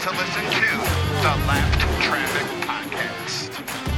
to listen to the Lapped Traffic Podcast.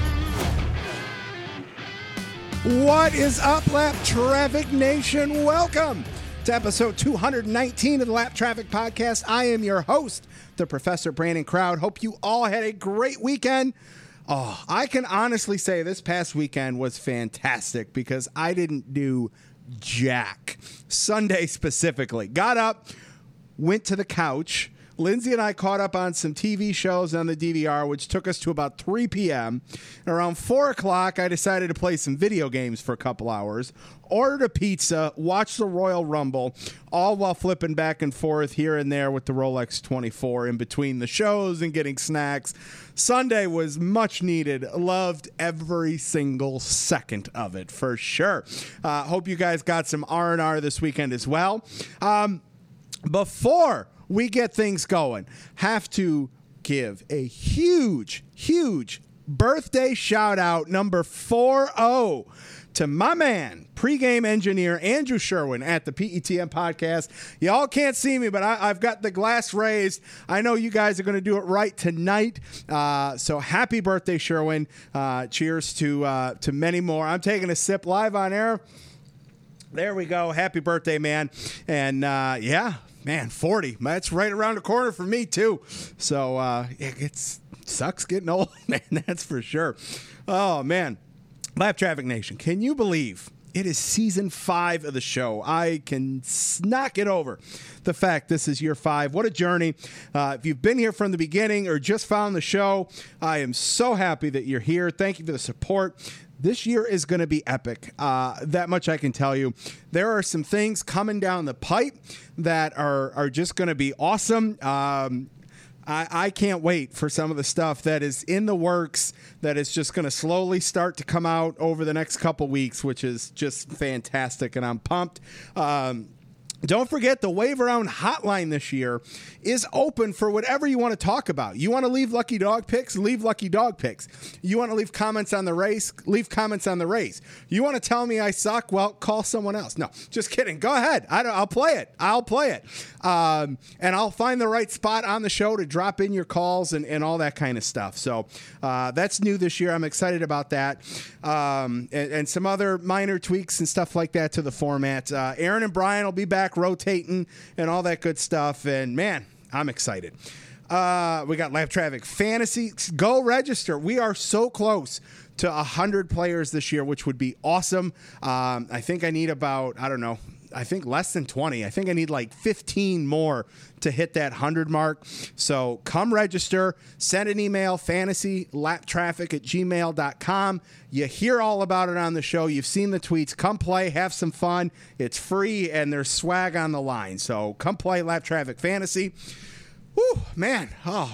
What is up, Lap Traffic Nation? Welcome to episode 219 of the Lap Traffic Podcast. I am your host, the Professor Brandon Crowd. Hope you all had a great weekend. Oh, I can honestly say this past weekend was fantastic because I didn't do jack. Sunday specifically. Got up, went to the couch. Lindsay and I caught up on some TV shows on the DVR, which took us to about 3 p.m. And around 4 o'clock, I decided to play some video games for a couple hours, ordered a pizza, watched the Royal Rumble, all while flipping back and forth here and there with the Rolex 24 in between the shows and getting snacks. Sunday was much needed. Loved every single second of it, for sure. Hope you guys got some R&R this weekend as well. Before we get things going, have to give a huge birthday shout out, number 40, to my man, pregame engineer Andrew Sherwin at the PETM podcast. Y'all can't see me, but I've got the glass raised. I know you guys are going to do it right tonight. So happy birthday, Sherwin. Cheers to many more. I'm taking a sip live on air. There we go. Happy birthday, man. And yeah. Man, 40. That's right around the corner for me, too. So it sucks getting old, man. That's for sure. Oh, man. Lap Traffic Nation, can you believe it is season 5 of the show? I can not get over the fact this is year 5. What a journey. If you've been here from the beginning or just found the show, I am so happy that you're here. Thank you for the support. This year is going to be epic. That much I can tell you. There are some things coming down the pipe that are just going to be awesome. I can't wait for some of the stuff that is in the works that is just going to slowly start to come out over the next couple weeks, which is just fantastic, and I'm pumped. Don't forget the Wave Around hotline this year is open for whatever you want to talk about. You want to leave lucky dog picks? Leave lucky dog picks. You want to leave comments on the race? Leave comments on the race. You want to tell me I suck? Well, call someone else. No, just kidding. Go ahead. I'll play it. And I'll find the right spot on the show to drop in your calls and all that kind of stuff. So that's new this year. I'm excited about that. And some other minor tweaks and stuff like that to the format. Aaron and Brian will be back rotating and all that good stuff, and man, I'm excited. We got Lap Traffic Fantasy. Go register. We are so close to 100 players this year, which would be awesome. I think I need about, less than 20. I think I need like 15 more to hit that 100 mark. So come register, send an email, fantasylaptraffic@gmail.com. You hear all about it on the show. You've seen the tweets. Come play, have some fun. It's free and there's swag on the line. So come play Lap Traffic Fantasy. Woo, man.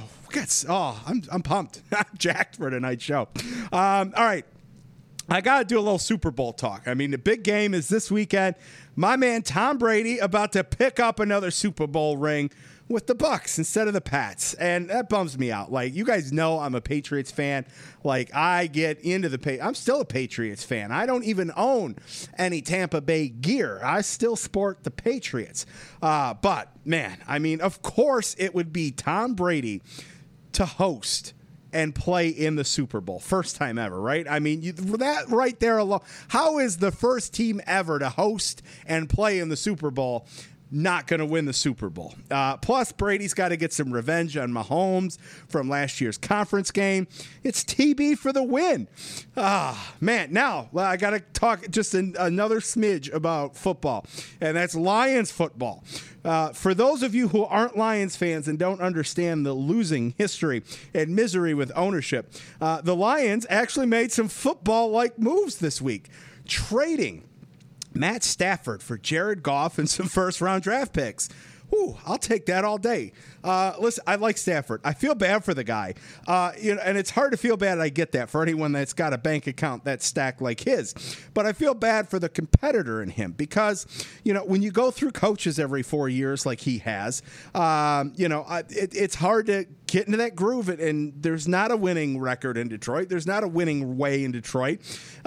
I'm pumped. I'm jacked for tonight's show. All right. I got to do a little Super Bowl talk. I mean, the big game is this weekend. My man Tom Brady about to pick up another Super Bowl ring with the Bucs instead of the Pats. And that bums me out. Like, you guys know I'm a Patriots fan. Like, I get into I'm still a Patriots fan. I don't even own any Tampa Bay gear. I still sport the Patriots. But, man, I mean, of course it would be Tom Brady to host and play in the Super Bowl. First time ever, right? I mean, that right there alone. How is the first team ever to host and play in the Super Bowl not going to win the Super Bowl? Plus, Brady's got to get some revenge on Mahomes from last year's conference game. It's TB for the win. Man, now I got to talk just another smidge about football, and that's Lions football. For those of you who aren't Lions fans and don't understand the losing history and misery with ownership, the Lions actually made some football-like moves this week, trading Matt Stafford for Jared Goff and some first-round draft picks. Ooh, I'll take that all day. Listen, I like Stafford. I feel bad for the guy. And it's hard to feel bad. I get that for anyone that's got a bank account that's stacked like his. But I feel bad for the competitor in him because, when you go through coaches every 4 years like he has, it's hard to get into that groove. And there's not a winning record in Detroit. There's not a winning way in Detroit.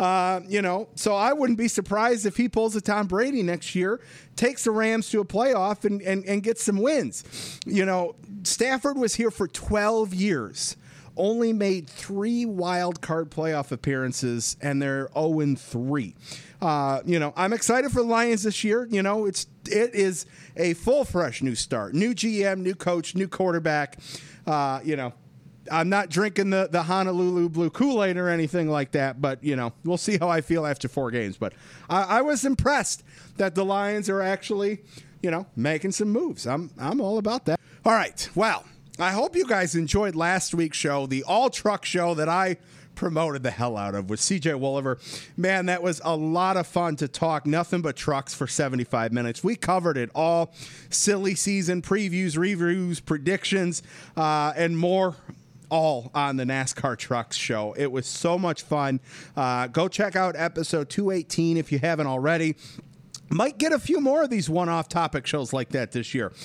So I wouldn't be surprised if he pulls a Tom Brady next year, takes the Rams to a playoff and gets some wins. Stafford was here for 12 years. Only made 3 wild card playoff appearances, and they're 0-3. I'm excited for the Lions this year. It is a full, fresh new start, new GM, new coach, new quarterback. I'm not drinking the Honolulu Blue Kool-Aid or anything like that, but we'll see how I feel after 4 games. But I was impressed that the Lions are actually, making some moves. I'm all about that. All right, well. I hope you guys enjoyed last week's show, the all-truck show that I promoted the hell out of with CJ Wolliver. Man, that was a lot of fun to talk nothing but trucks for 75 minutes. We covered it all. Silly season previews, reviews, predictions, and more. All on the NASCAR Trucks show. It was so much fun. Go check out episode 218 if you haven't already. Might get a few more of these one-off topic shows like that this year.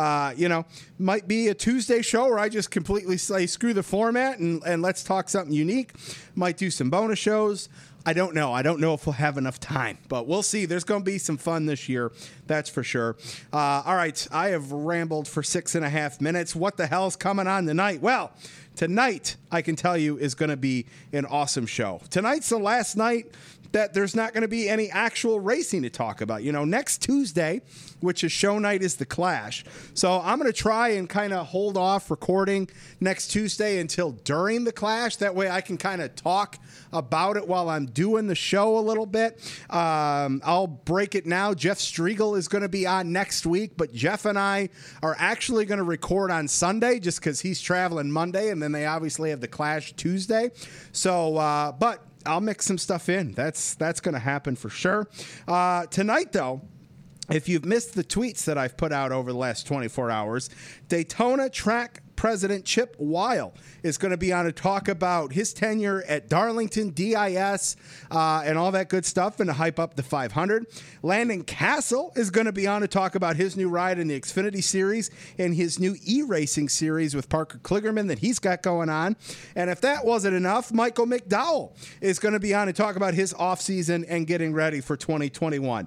Might be a Tuesday show where I just completely say screw the format and let's talk something unique. Might do some bonus shows. I don't know. I don't know if we'll have enough time, but we'll see. There's going to be some fun this year. That's for sure. All right. I have rambled for 6.5 minutes. What the hell's coming on tonight? Well, tonight, I can tell you, is going to be an awesome show. Tonight's the last night that there's not going to be any actual racing to talk about. Next Tuesday, which is show night, is the Clash. So I'm going to try and kind of hold off recording next Tuesday until during the Clash. That way I can kind of talk about it while I'm doing the show a little bit. I'll break it now. Jeff Striegel is going to be on next week, but Jeff and I are actually going to record on Sunday just because he's traveling Monday, and then they obviously have the Clash Tuesday. So, but I'll mix some stuff in. That's going to happen for sure. Tonight, though, if you've missed the tweets that I've put out over the last 24 hours, Daytona Track President Chip Weil is going to be on to talk about his tenure at Darlington, DIS, and all that good stuff, and to hype up the 500. Landon Castle is going to be on to talk about his new ride in the Xfinity Series and his new e-racing series with Parker Kligerman that he's got going on. And if that wasn't enough, Michael McDowell is going to be on to talk about his offseason and getting ready for 2021.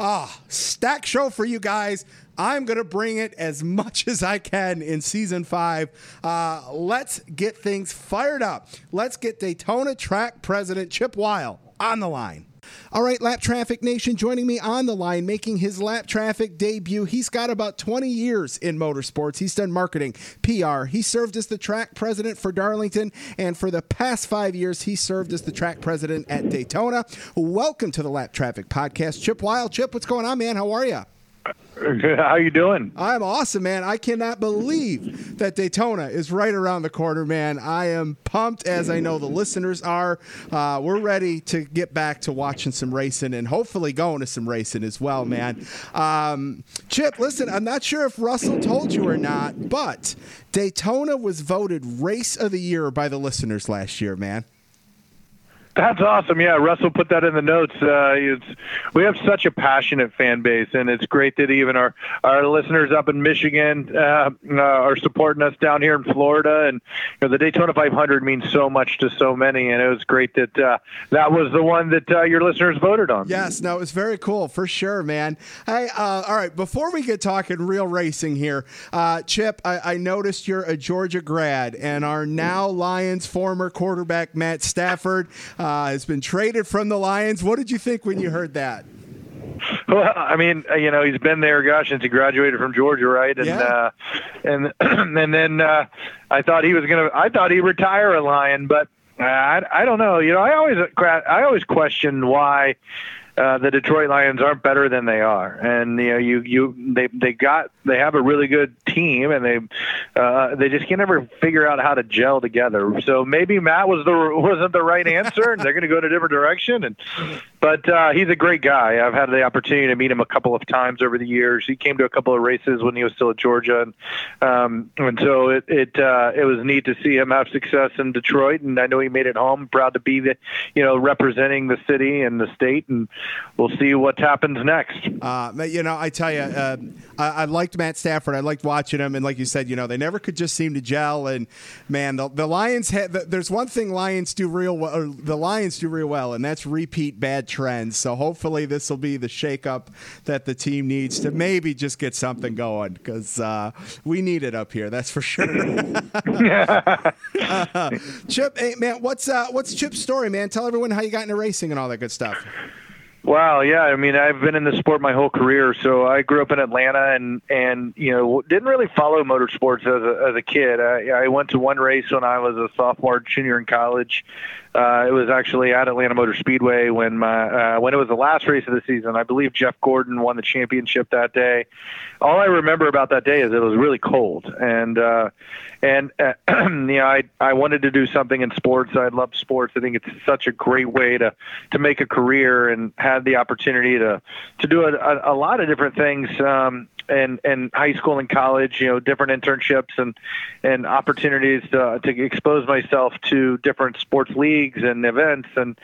Stack show for you guys. I'm going to bring it as much as I can in Season 5. Let's get things fired up. Let's get Daytona Track President Chip Weil on the line. All right, Lap Traffic Nation, joining me on the line, making his Lap Traffic debut. He's got about 20 years in motorsports. He's done marketing, PR. He served as the track president for Darlington, and for the past 5 years, he served as the track president at Daytona. Welcome to the Lap Traffic Podcast, Chip Weil. Chip, what's going on, man? How are you? Good. How you doing? I'm awesome, man. I cannot believe that Daytona is right around the corner, man. I am pumped, as I know the listeners are. We're ready to get back to watching some racing and hopefully going to some racing as well, man. Chip, listen, I'm not sure if Russell told you or not, but Daytona was voted Race of the Year by the listeners last year, man. That's awesome. Yeah, Russell put that in the notes. We have such a passionate fan base, and it's great that even our listeners up in Michigan are supporting us down here in Florida. And the Daytona 500 means so much to so many, and it was great that that was the one that your listeners voted on. Yes, no, it was very cool for sure, man. Hey, all right, before we get talking real racing here, Chip, I noticed you're a Georgia grad, and our now Lions former quarterback Matt Stafford has been traded from the Lions. What did you think when you heard that? Well, I mean, he's been there, gosh, since he graduated from Georgia, right? And yeah. And then I thought he'd retire a Lion, but I don't know. I always question why the Detroit Lions aren't better than they are, and they have a really good team, and they just can't ever figure out how to gel together. So maybe Matt wasn't the right answer, and they're going to go in a different direction. But he's a great guy. I've had the opportunity to meet him a couple of times over the years. He came to a couple of races when he was still at Georgia, and so it was neat to see him have success in Detroit. And I know he made it home. Proud to be representing the city and the state, and we'll see what happens next. I tell you, I liked Matt Stafford. I liked watching him, and like you said, they never could just seem to gel. And man, the Lions there's one thing the Lions do real well, and that's repeat bad trends. So hopefully this will be the shakeup that the team needs to maybe just get something going, because we need it up here. That's for sure. Chip, hey man, what's Chip's story, man? Tell everyone how you got into racing and all that good stuff. Wow, yeah. I mean, I've been in the sport my whole career. So I grew up in Atlanta, and didn't really follow motorsports as a kid. I went to one race when I was a sophomore, junior in college. It was actually at Atlanta Motor Speedway when it was the last race of the season. I believe Jeff Gordon won the championship that day. All I remember about that day is it was really cold, and I wanted to do something in sports. I love sports. I think it's such a great way to make a career, and had the opportunity to do a lot of different things. And high school and college, different internships and opportunities to expose myself to different sports leagues and events. And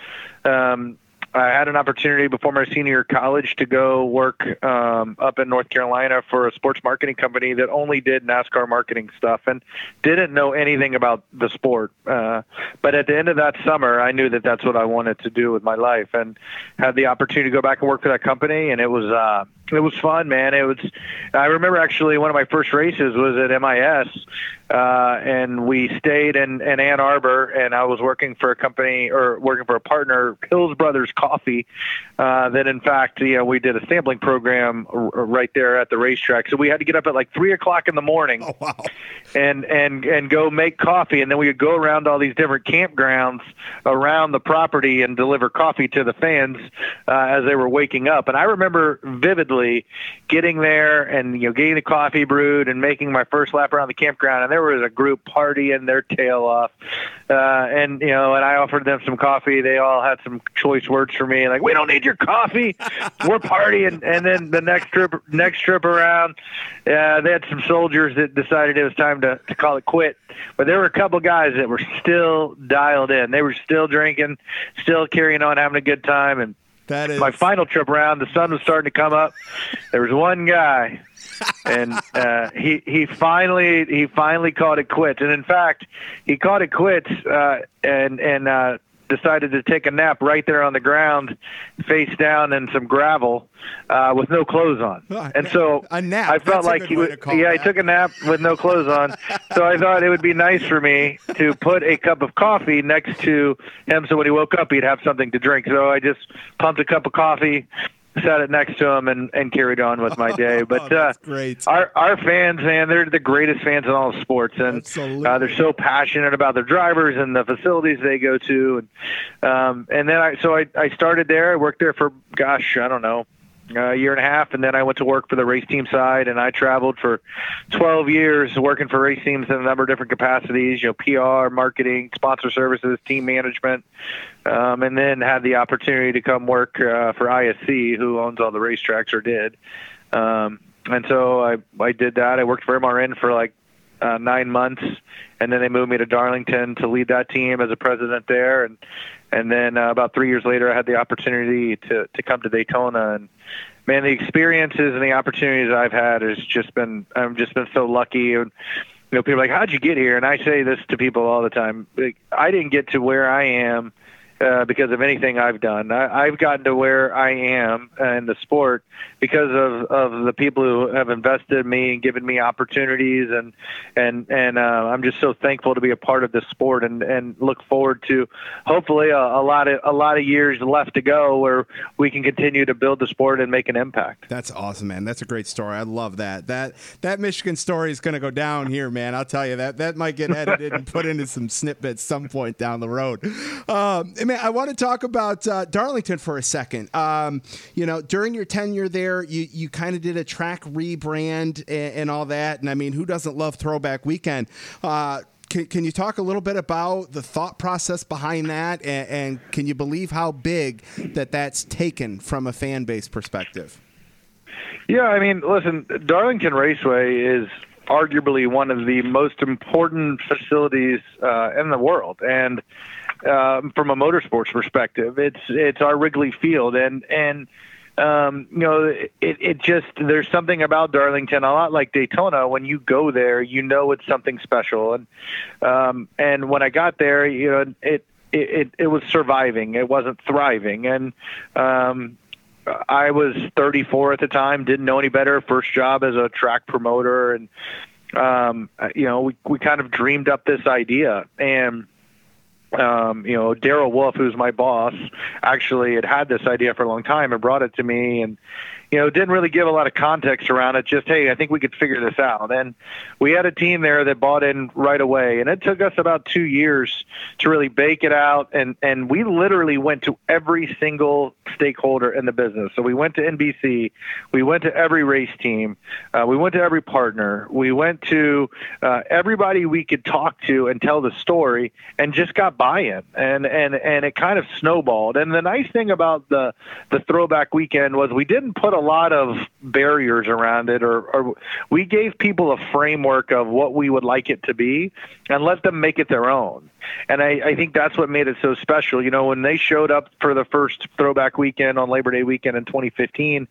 I had an opportunity before my senior year of college to go work up in North Carolina for a sports marketing company that only did NASCAR marketing stuff and didn't know anything about the sport. But at the end of that summer, I knew that that's what I wanted to do with my life, and had the opportunity to go back and work for that company. And it was fun, man. I remember actually one of my first races was at MIS, and we stayed in Ann Arbor, and I was working for a partner, Hills Brothers Coffee, that in fact, we did a sampling program right there at the racetrack. So we had to get up at like 3:00 in the morning. Oh, wow. and go make coffee. And then we would go around all these different campgrounds around the property and deliver coffee to the fans as they were waking up. And I remember vividly getting there and getting the coffee brewed and making my first lap around the campground, and there was a group partying their tail off, and I offered them some coffee. They all had some choice words for me, like, "We don't need your coffee, we're partying." And then the next trip around, they had some soldiers that decided it was time to call it quit. But there were a couple guys that were still dialed in. They were still drinking, still carrying on, having a good time. And my final trip around, the sun was starting to come up. There was one guy, and he finally called it quits. And in fact, he called it quits and decided to take a nap right there on the ground, face down in some gravel, with no clothes on. And so a nap. I felt like he took a nap with no clothes on. So I thought it would be nice for me to put a cup of coffee next to him, so when he woke up, he'd have something to drink. So I just pumped a cup of coffee, sat it next to him, and carried on with my day. But that's great. Our fans, man, they're the greatest fans in all of sports, and they're so passionate about their drivers and the facilities they go to. And then I started there. I worked there for, I don't know, a year and a half, and then I went to work for the race team side, and I traveled for 12 years working for race teams in a number of different capacities, PR, marketing, sponsor services, team management, and then had the opportunity to come work for ISC, who owns all the racetracks, or did. And so I did that. I worked for MRN for like 9 months, and then they moved me to Darlington to lead that team as a president there. And then about 3 years later, I had the opportunity to come to Daytona. And man, the experiences and the opportunities I've had I've just been so lucky. And people are like, "How'd you get here?" And I say this to people all the time: I didn't get to where I am because of anything I've done. I've gotten to where I am in the sport because of the people who have invested in me and given me opportunities, and I'm just so thankful to be a part of this sport, and look forward to hopefully a lot of years left to go where we can continue to build the sport and make an impact. That's awesome, man. That's a great story. I love that. That Michigan story is going to go down here, man. I'll tell you that might get edited and put into some snippets some point down the road. Man, I want to talk about Darlington for a second. During your tenure there, you kind of did a track rebrand and all that. And I mean, who doesn't love Throwback Weekend? Can you talk a little bit about the thought process behind that, and can you believe how big that's taken from a fan base perspective? Yeah, I mean, listen, Darlington Raceway is arguably one of the most important facilities in the world, and from a motorsports perspective, it's our Wrigley Field, and it just, there's something about Darlington, a lot like Daytona. When you go there, it's something special, and when I got there, it was surviving, it wasn't thriving, and I was 34 at the time, didn't know any better, first job as a track promoter, and we kind of dreamed up this idea, and Darrell Wolf, who's my boss, actually had this idea for a long time and brought it to me, and didn't really give a lot of context around it. Just, hey, I think we could figure this out. And we had a team there that bought in right away. And it took us about 2 years to really bake it out. And we literally went to every single stakeholder in the business. So we went to NBC. We went to every race team. We went to every partner. We went to everybody we could talk to and tell the story, and just got buy-in. And it kind of snowballed. And the nice thing about the throwback weekend was we didn't put a lot of barriers around it, or we gave people a framework of what we would like it to be and let them make it their own. And I think that's what made it so special. When they showed up for the first throwback weekend on Labor Day weekend in 2015,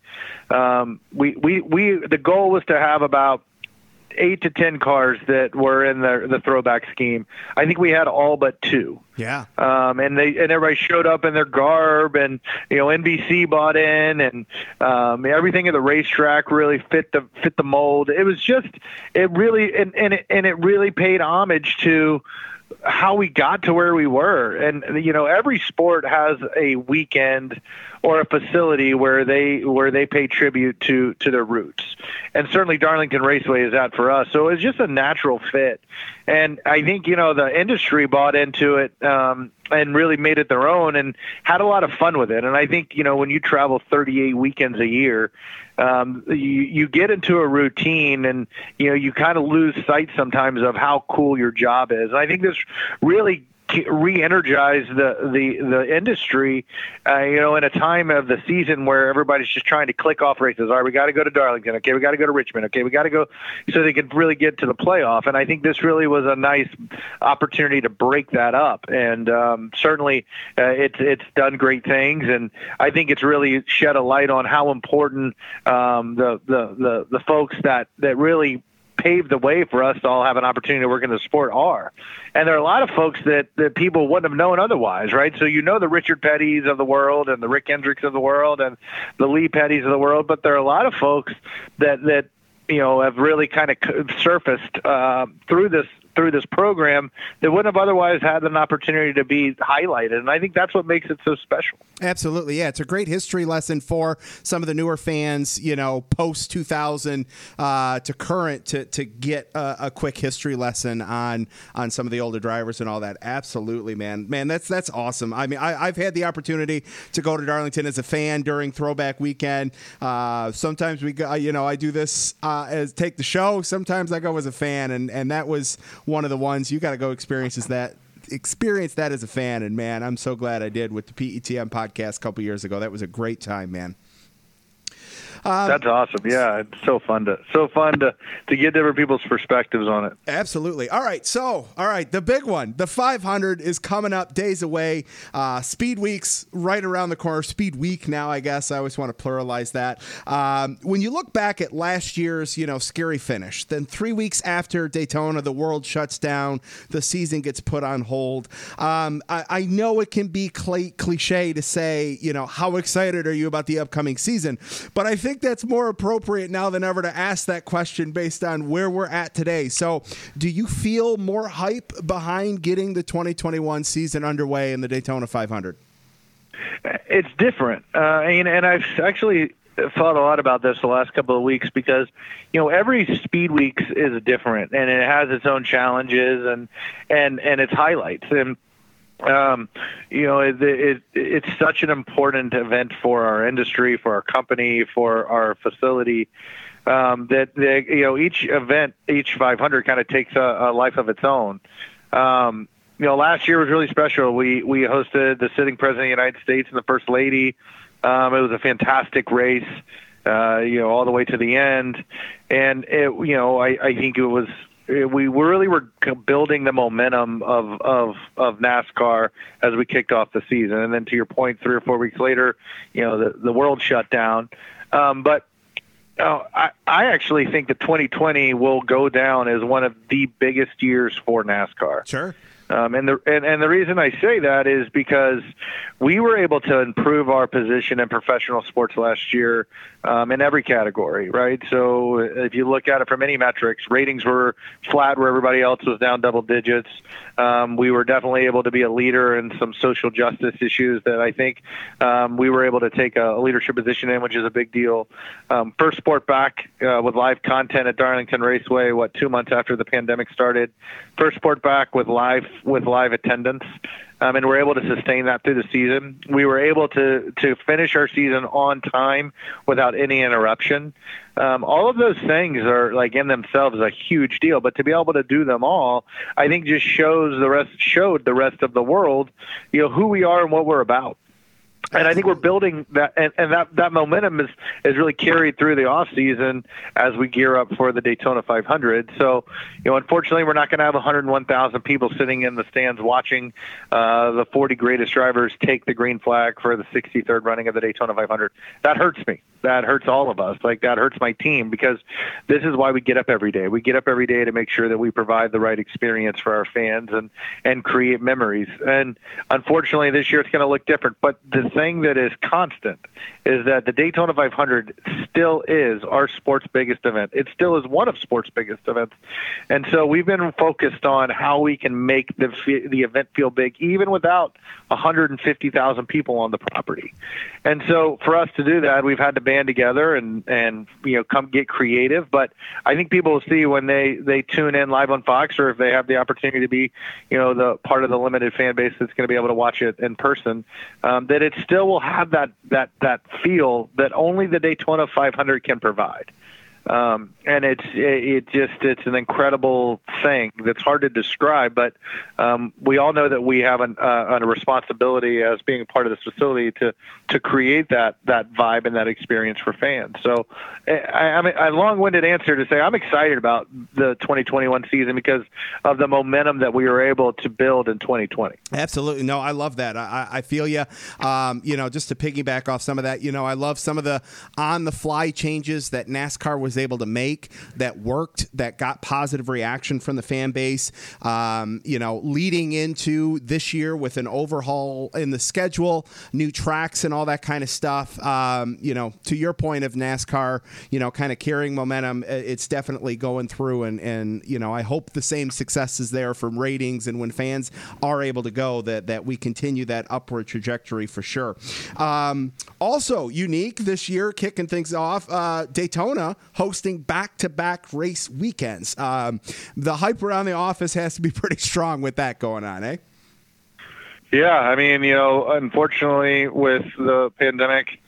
the goal was to have about 8 to 10 cars that were in the throwback scheme. I think we had all but 2. Yeah. And everybody showed up in their garb, and NBC bought in, and everything at the racetrack really fit the mold. It was just, it really paid homage to how we got to where we were. And every sport has a weekend or a facility where they pay tribute to their roots, and certainly Darlington Raceway is that for us. So it's just a natural fit, and I think the industry bought into it and really made it their own and had a lot of fun with it. And I think when you travel 38 weekends a year, you get into a routine, and you kind of lose sight sometimes of how cool your job is. And I think this really re-energize the industry, in a time of the season where everybody's just trying to click off races. All right, we got to go to Darlington. Okay, we got to go to Richmond. Okay, we got to go, so they can really get to the playoff. And I think this really was a nice opportunity to break that up. And certainly, it's done great things. And I think it's really shed a light on how important the folks that really paved the way for us to all have an opportunity to work in the sport are. And there are a lot of folks that people wouldn't have known otherwise, right? So the Richard Pettys of the world, and the Rick Hendricks of the world, and the Lee Pettys of the world, but there are a lot of folks that have really kind of surfaced through this program that wouldn't have otherwise had an opportunity to be highlighted. And I think that's what makes it so special. Absolutely. Yeah. It's a great history lesson for some of the newer fans, post 2000 to current, to get a quick history lesson on some of the older drivers and all that. Absolutely, man. That's awesome. I mean, I've had the opportunity to go to Darlington as a fan during throwback weekend. Sometimes we go, I do this as take the show. Sometimes I go as a fan, and that was one of the ones you got to go experience that as a fan. And man, I'm so glad I did with the PETM podcast a couple years ago. That was a great time, man. That's awesome. Yeah, it's so fun to get different people's perspectives on it. Absolutely. All right, the big one, the 500 is coming up, days away. Speed Week's right around the corner. Speed Week now, I guess. I always want to pluralize that. When you look back at last year's, scary finish, then 3 weeks after Daytona, the world shuts down, the season gets put on hold. I know it can be cliche to say, how excited are you about the upcoming season? But I think that's more appropriate now than ever to ask that question based on where we're at today. So do you feel more hype behind getting the 2021 season underway in the Daytona 500? It's different. And I've actually thought a lot about this the last couple of weeks, because every Speed Week is different, and it has its own challenges and its highlights. And it's such an important event for our industry, for our company, for our facility, that each event, each 500 kind of takes a life of its own. Last year was really special. We hosted the sitting president of the United States and the First Lady. It was a fantastic race, all the way to the end. And I think we really were building the momentum of NASCAR as we kicked off the season. And then to your point, 3 or 4 weeks later, the world shut down. But I actually think that 2020 will go down as one of the biggest years for NASCAR. Sure. And the reason I say that is because we were able to improve our position in professional sports last year in every category, right? So if you look at it from any metrics, ratings were flat where everybody else was down double digits. We were definitely able to be a leader in some social justice issues that I think we were able to take a leadership position in, which is a big deal. First sport back with live content at Darlington Raceway, 2 months after the pandemic started. First sport back with live attendance. And we're able to sustain that through the season. We were able to finish our season on time without any interruption. All of those things are, like, in themselves a huge deal, but to be able to do them all, I think just showed the rest of the world, who we are and what we're about. And I think we're building that, and that momentum is really carried through the off season as we gear up for the Daytona 500. So, unfortunately, we're not going to have 101,000 people sitting in the stands watching the 40 greatest drivers take the green flag for the 63rd running of the Daytona 500. That hurts me. That hurts all of us. Like, that hurts my team, because this is why we get up every day. We get up every day to make sure that we provide the right experience for our fans and create memories. And unfortunately, this year it's going to look different. But the thing that is constant is that the Daytona 500 still is our sport's biggest event. It still is one of sport's biggest events. And so we've been focused on how we can make the event feel big, even without 150,000 people on the property. And so for us to do that, we've had to band together and come get creative. But I think people will see when they tune in live on Fox, or if they have the opportunity to be, the part of the limited fan base that's going to be able to watch it in person, that it still will have that feel that only the Daytona 500 can provide. And it's an incredible thing that's hard to describe, but we all know that we have a responsibility as being a part of this facility to create that vibe and that experience for fans. So I mean, a long-winded answer to say I'm excited about the 2021 season because of the momentum that we were able to build in 2020. Absolutely. No, I love that. I feel you. Just to piggyback off some of that, I love some of the on-the-fly changes that NASCAR was able to make that worked, that got positive reaction from the fan base. Leading into this year with an overhaul in the schedule, new tracks and all that kind of stuff. To your point of NASCAR, kind of carrying momentum, it's definitely going through, and I hope the same success is there from ratings, and when fans are able to go, that we continue that upward trajectory for sure. Also unique this year, kicking things off, Daytona hosting back-to-back race weekends. The hype around the office has to be pretty strong with that going on, eh? Yeah, I mean, unfortunately with the pandemic,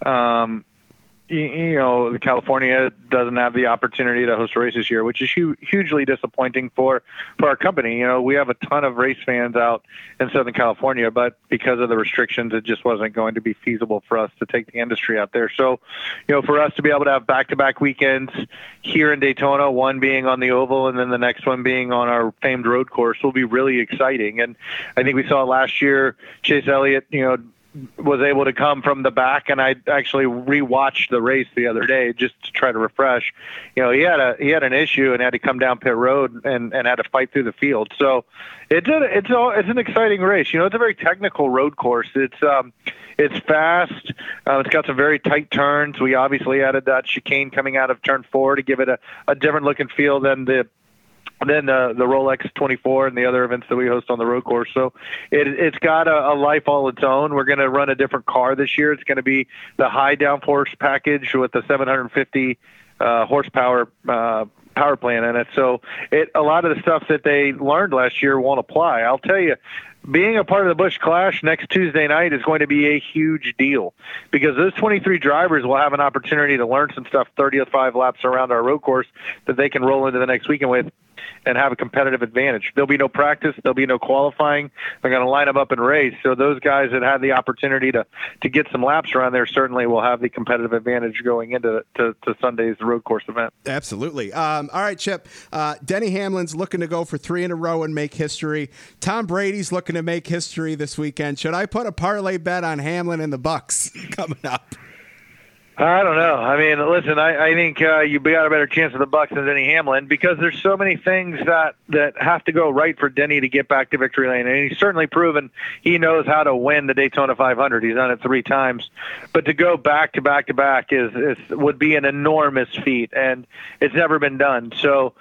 California doesn't have the opportunity to host a race this year, which is hugely disappointing for our company. We have a ton of race fans out in Southern California, but because of the restrictions, it just wasn't going to be feasible for us to take the industry out there. So, for us to be able to have back-to-back weekends here in Daytona, one being on the oval and then the next one being on our famed road course, will be really exciting. And I think we saw last year, Chase Elliott, was able to come from the back, and I actually rewatched the race the other day just to try to refresh. He had an issue and had to come down pit road and had to fight through the field. So it's an exciting race. It's a very technical road course. It's fast. It's got some very tight turns. We obviously added that chicane coming out of turn 4 to give it a different look and feel than the Rolex 24 and the other events that we host on the road course. So it's got a life all its own. We're going to run a different car this year. It's going to be the high downforce package with the 750 horsepower power plant in it. So a lot of the stuff that they learned last year won't apply. I'll tell you, being a part of the Busch Clash next Tuesday night is going to be a huge deal because those 23 drivers will have an opportunity to learn some stuff 35 laps around our road course that they can roll into the next weekend with and have a competitive advantage. There'll be no practice. There'll be no qualifying. They're going to line them up and race. So those guys that had the opportunity to get some laps around there certainly will have the competitive advantage going into to Sunday's road course event. Absolutely. All right, Chip. Denny Hamlin's looking to go for 3 in a row and make history. Tom Brady's looking to make history this weekend. Should I put a parlay bet on Hamlin and the Bucks coming up? I don't know. I mean, listen, I think you got a better chance of the Bucks than Denny Hamlin because there's so many things that have to go right for Denny to get back to victory lane. And he's certainly proven he knows how to win the Daytona 500. He's done it 3 times. But to go back to back to back would be an enormous feat, and it's never been done. So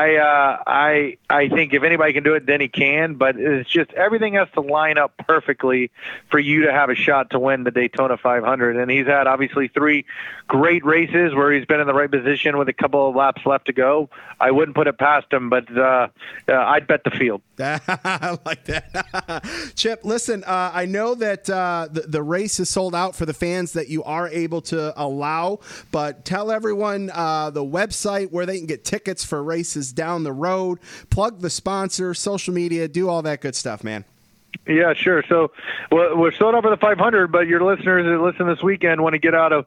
I think if anybody can do it, Denny can. But it's just everything has to line up perfectly for you to have a shot to win the Daytona 500. And he's had obviously 3 great races where he's been in the right position with a couple of laps left to go. I wouldn't put it past him, but I'd bet the field. I like that. Chip, listen, I know that the race is sold out for the fans that you are able to allow, but tell everyone the website where they can get tickets for races down the road, plug the sponsor, social media, do all that good stuff, man. Yeah, sure. So we're sold out for the 500, but your listeners that listen this weekend want to get out of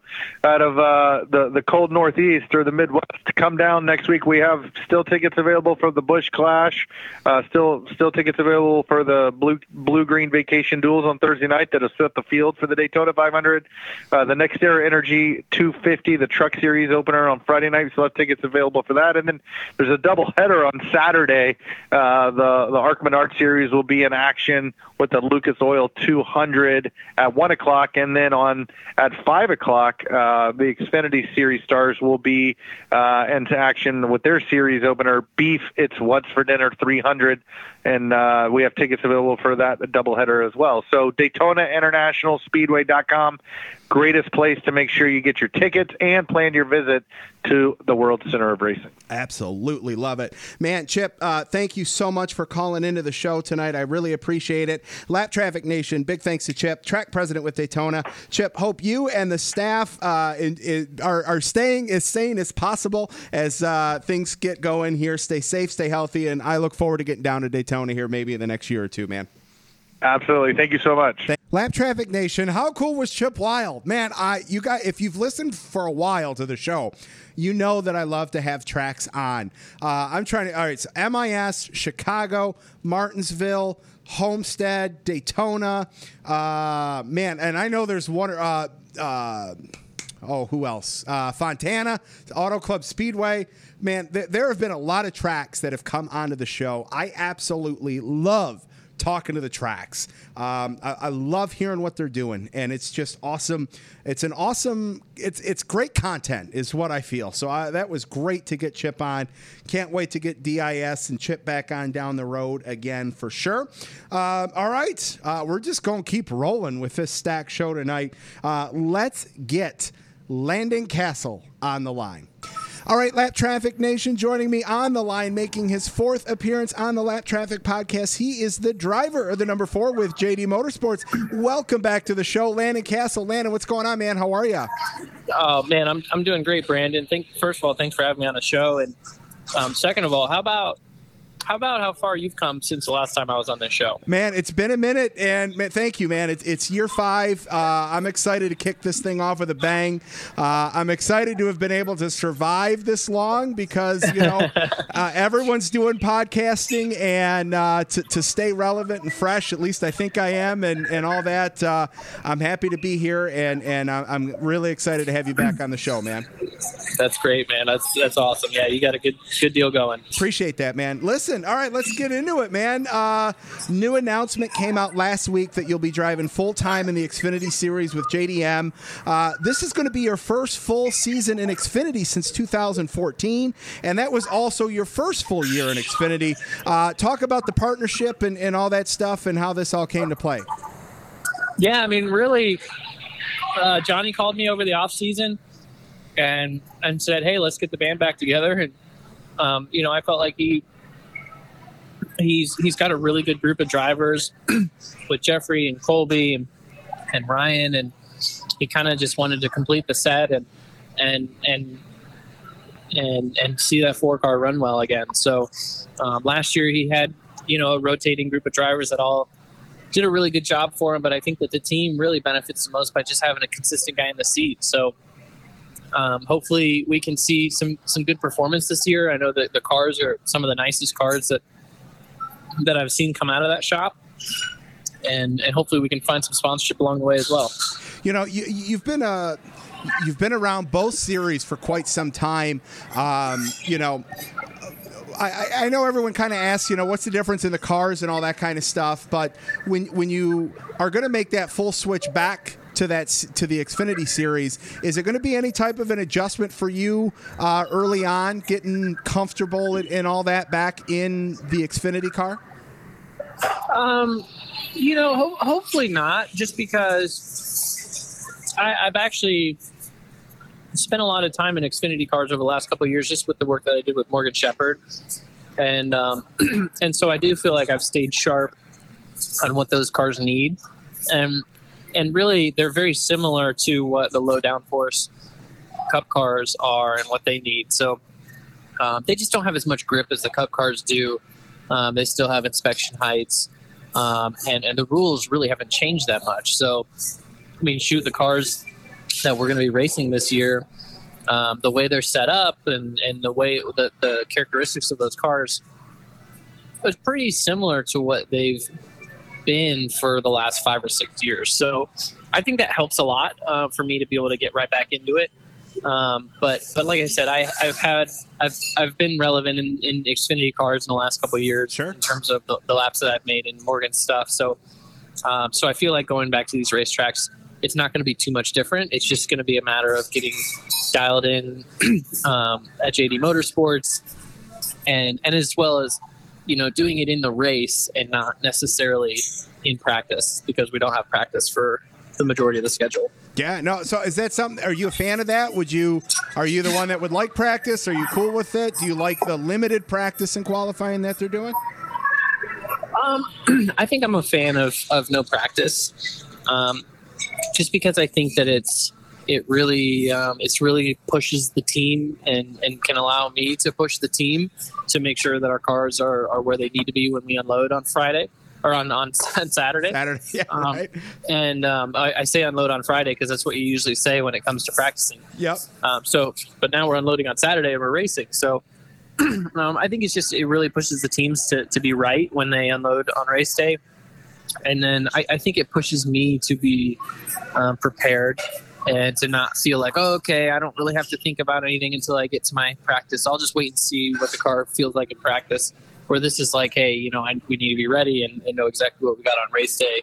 the cold Northeast or the Midwest to come down next week. We have still tickets available for the Busch Clash, still tickets available for the blue-green vacation duels on Thursday night that'll set the field for the Daytona 500. The NextEra Energy 250, the Truck Series opener on Friday night. We still have tickets available for that. And then there's a doubleheader on Saturday. The Arkman Art Series will be in action with the Lucas Oil 200 at 1 o'clock, and then at 5 o'clock, the Xfinity Series stars will be into action with their series opener, Beef It's What's for Dinner 300, and we have tickets available for that doubleheader as well. So DaytonaInternationalSpeedway.com, greatest place to make sure you get your tickets and plan your visit to the World Center of Racing. Absolutely love it. Man, Chip, thank you so much for calling into the show tonight. I really appreciate it. Lap Traffic Nation, big thanks to Chip, track president with Daytona. Chip, hope you and the staff are staying as sane as possible as things get going here. Stay safe, stay healthy, and I look forward to getting down to Daytona here maybe in the next year or two, man. Absolutely. Thank you so much. Lap Traffic Nation, how cool was Chip Wild? Man, you guys, if you've listened for a while to the show, you know that I love to have tracks on. I'm trying to, all right, so MIS, Chicago, Martinsville, Homestead, Daytona, man, and I know there's one, who else? Fontana, Auto Club Speedway. Man, there have been a lot of tracks that have come onto the show. I absolutely love talking to the tracks. I love hearing what they're doing, and it's just awesome. It's great content is what I feel. So that was great to get Chip on. Can't wait to get DIS and Chip back on down the road again for sure. All right. We're just going to keep rolling with this stack show tonight. Let's get Landon Cassill on the line. All right, Lap Traffic Nation, joining me on the line, making his 4th appearance on the Lap Traffic podcast. He is the driver of the number 4 with JD Motorsports. Welcome back to the show, Landon Cassill. Landon, what's going on, man? How are you? Oh man, I'm doing great, Brandon. First of all, thanks for having me on the show, and second of all, how about how far you've come since the last time I was on this show? Man, it's been a minute, and man, thank you, man. It's year 5. I'm excited to kick this thing off with a bang. I'm excited to have been able to survive this long because, everyone's doing podcasting, and to stay relevant and fresh, at least I think I am, and all that. I'm happy to be here, and I'm really excited to have you back on the show, man. That's great, man. That's awesome. Yeah, you got a good deal going. Appreciate that, man. Listen, all right, let's get into it, man. New announcement came out last week that you'll be driving full-time in the Xfinity Series with JDM. This is going to be your first full season in Xfinity since 2014, and that was also your first full year in Xfinity. Talk about the partnership and all that stuff and how this all came to play. Yeah, I mean, really, Johnny called me over the off-season and said, hey, let's get the band back together. And, I felt like he he's got a really good group of drivers with Jeffrey and Colby and Ryan, and he kind of just wanted to complete the set and see that 4-car run well again. So last year he had, a rotating group of drivers that all did a really good job for him, but I think that the team really benefits the most by just having a consistent guy in the seat. So hopefully we can see some good performance this year. I know that the cars are some of the nicest cars that I've seen come out of that shop, and hopefully we can find some sponsorship along the way as well. You've been around both series for quite some time. I know everyone kind of asks, what's the difference in the cars and all that kind of stuff. But when you are going to make that full switch back to the Xfinity series, is it going to be any type of an adjustment for you early on, getting comfortable and all that back in the Xfinity car? Hopefully not, just because I've actually spent a lot of time in Xfinity cars over the last couple of years, just with the work that I did with Morgan Shepherd. And so I do feel like I've stayed sharp on what those cars need. And really, they're very similar to what the low downforce Cup cars are and what they need. So they just don't have as much grip as the Cup cars do. They still have inspection heights. And the rules really haven't changed that much. So, the cars that we're going to be racing this year, the way they're set up and the way the characteristics of those cars is pretty similar to what they've been for the last 5 or 6 years. So I think that helps a lot for me to be able to get right back into it. But like I said, I've been relevant in Xfinity cars in the last couple of years. Sure. In terms of the laps that I've made in Morgan's stuff. So I feel like going back to these racetracks, it's not going to be too much different. It's just going to be a matter of getting dialed in at JD Motorsports, and as well as doing it in the race and not necessarily in practice, because we don't have practice for the majority of the schedule. Yeah, no. So is that something? Are you a fan of that? Are you the one that would like practice? Are you cool with it? Do you like the limited practice and qualifying that they're doing? I think I'm a fan of no practice, just because I think that it really pushes the team and can allow me to push the team to make sure that our cars are where they need to be when we unload on Friday. Or on Saturday. Yeah, right. And I say unload on Friday because that's what you usually say when it comes to practicing. Yep. But now we're unloading on Saturday and we're racing. So I think it really pushes the teams to be right when they unload on race day. And then I think it pushes me to be prepared and to not feel like, oh, okay, I don't really have to think about anything until I get to my practice. I'll just wait and see what the car feels like in practice. Where this is like, hey, we need to be ready and know exactly what we got on race day.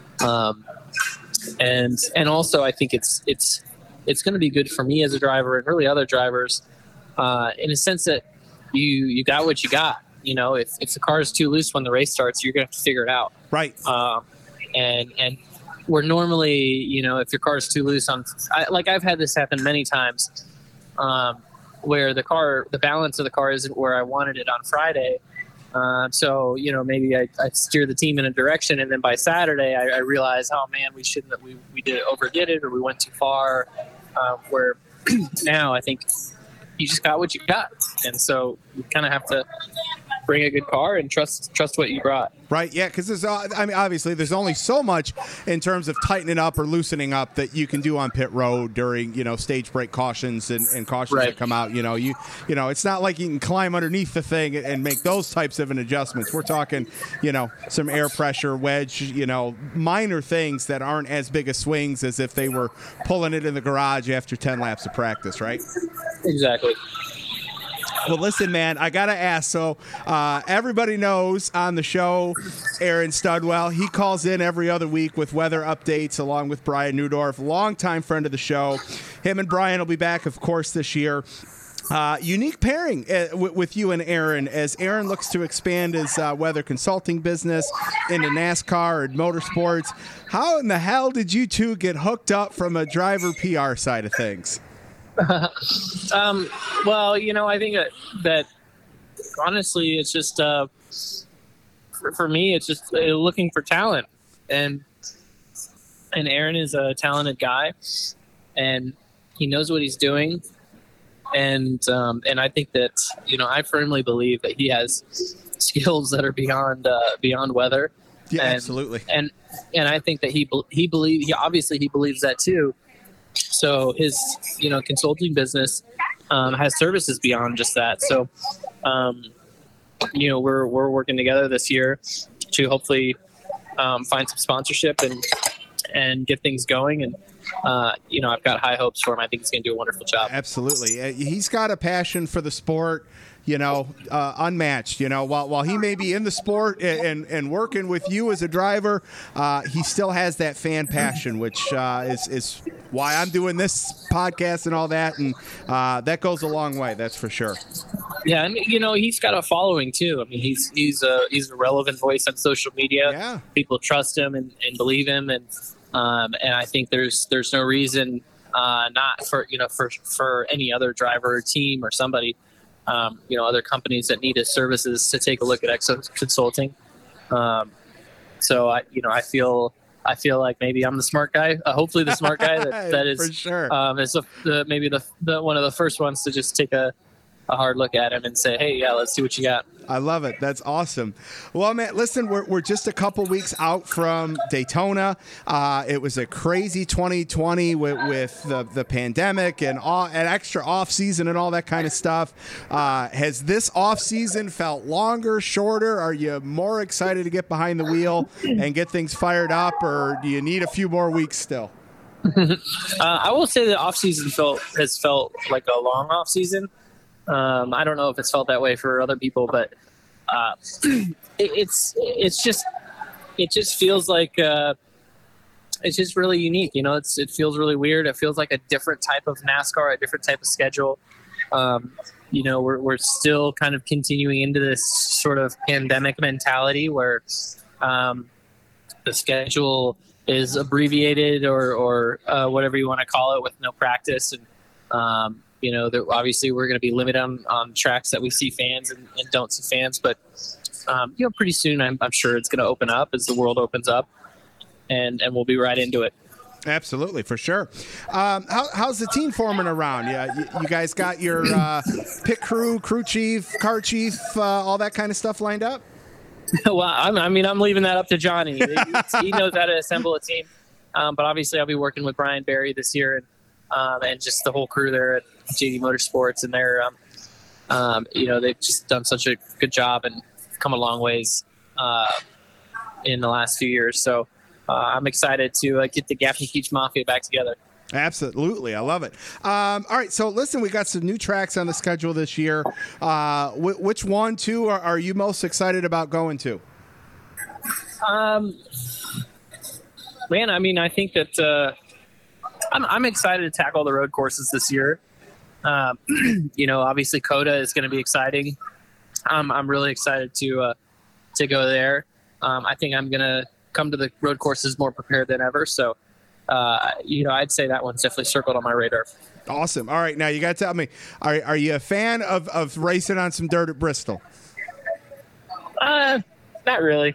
And also I think it's going to be good for me as a driver and really other drivers in a sense that you got what you got. If the car is too loose when the race starts, you're going to have to figure it out. Right. And we're normally, if your car is too loose I've had this happen many times where the balance of the car isn't where I wanted it on Friday. So maybe I steer the team in a direction, and then by Saturday I realize, oh man, we overdid it, or we went too far. Where now I think you just got what you got, and so you kind of have to bring a good car and trust what you brought. Right, yeah, because obviously there's only so much in terms of tightening up or loosening up that you can do on pit road during stage break cautions and cautions right. that come out. It's not like you can climb underneath the thing and make those types of adjustments. We're talking some air pressure, wedge, minor things that aren't as big a swings as if they were pulling it in the garage after 10 laps of practice, right? Exactly. Well, listen, man, I got to ask. So everybody knows on the show, Aaron Studwell, he calls in every other week with weather updates along with Brian Neudorf, longtime friend of the show. Him and Brian will be back, of course, this year. Unique pairing with you and Aaron as Aaron looks to expand his weather consulting business into NASCAR and motorsports. How in the hell did you two get hooked up from a driver PR side of things? Well, I think that honestly, it's just for me, it's just looking for talent, and Aaron is a talented guy, and he knows what he's doing, and I think that I firmly believe that he has skills that are beyond weather. Yeah, absolutely. And I think that he believes that too. So his consulting business has services beyond just that. So we're working together this year to hopefully find some sponsorship and get things going. And I've got high hopes for him. I think he's going to do a wonderful job. Absolutely. He's got a passion for the sport, unmatched. While he may be in the sport and working with you as a driver, he still has that fan passion, which is why I'm doing this podcast and all that. And that goes a long way. That's for sure. Yeah, and he's got a following too. I mean, he's a relevant voice on social media. Yeah. People trust him and believe him, and I think there's no reason not for any other driver or team or somebody, other companies that need his services to take a look at Exo Consulting. So I feel like maybe I'm the smart guy. Hopefully, the smart guy that is for sure. Is maybe the one of the first ones to just take a hard look at him and say, hey, yeah, let's see what you got. I love it. That's awesome. Well, man, listen, we're just a couple weeks out from Daytona. It was a crazy 2020 with the pandemic and an extra off season and all that kind of stuff. Has this off season felt longer, shorter? Are you more excited to get behind the wheel and get things fired up, or do you need a few more weeks still? I will say the off season has felt like a long off season. I don't know if it's felt that way for other people, but it just feels like it's just really unique. It feels really weird. It feels like a different type of NASCAR, a different type of schedule. We're still kind of continuing into this sort of pandemic mentality where the schedule is abbreviated or whatever you want to call it, with no practice. And obviously we're going to be limited on tracks that we see fans and don't see fans, but pretty soon I'm sure it's going to open up as the world opens up, and we'll be right into it. Absolutely, for sure. How's the team forming around? Yeah, you guys got your pit crew chief, car chief, all that kind of stuff lined up? Well, I'm leaving that up to Johnny. He knows how to assemble a team, but obviously I'll be working with Brian Barry this year and just the whole crew there at JD Motorsports, and they're they've just done such a good job and come a long ways in the last few years. So I'm excited to get the Gaffney Keach Mafia back together. Absolutely. I love it. All right. So listen, we got some new tracks on the schedule this year. Which one, two are you most excited about going to? Man, I think that I'm excited to tackle the road courses this year. Obviously COTA is going to be exciting. I'm really excited to go there. I think I'm going to come to the road courses more prepared than ever. So, I'd say that one's definitely circled on my radar. Awesome. All right. Now you got to tell me, are you a fan of racing on some dirt at Bristol? Not really.